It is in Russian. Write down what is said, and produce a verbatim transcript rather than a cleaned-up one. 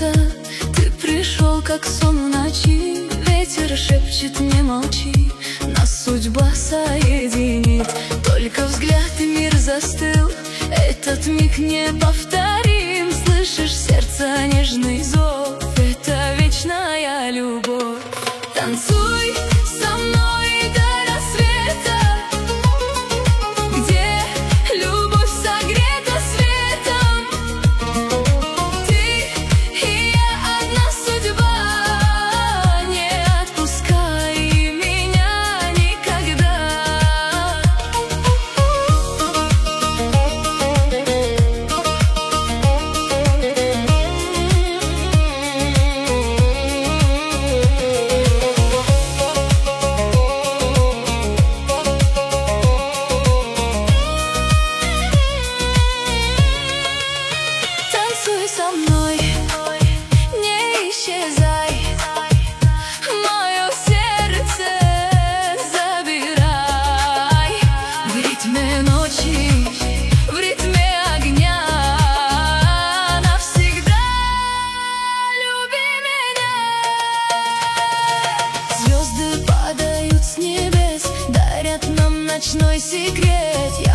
сердца. Ты пришел, как сон в ночи. Ветер шепчет, не молчи. Нас судьба соединит. Только взгляд и мир застыл. Этот миг неповторим. Слышишь сердце нежный зов. Это вечная любовь. Танцуй со мной до рассвета, где любовь согрета светом. Ты и я одна судьба. Не отпускай меня никогда. Танцуй со мной, не исчезай. Мое сердце забирай. В ритме ночи, в ритме огня. Навсегда люби меня. Звезды падают с небес, дарят нам ночной секрет. Я